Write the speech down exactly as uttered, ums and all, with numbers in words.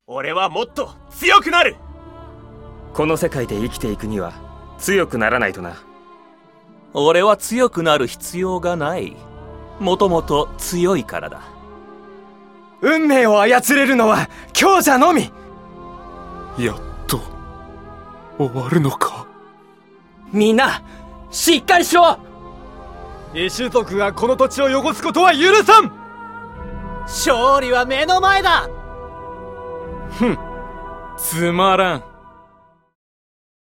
俺はもっと強くなる。 この世界で生きていくには強くならないとな。 俺は強くなる必要がない。もともと強いからだ。 運命を操れるのは強者のみ。 やっと終わるのか。 みんなしっかりしろ。 異種族がこの土地を汚すことは許さん。 勝利は目の前だ。 ふん、つまらん。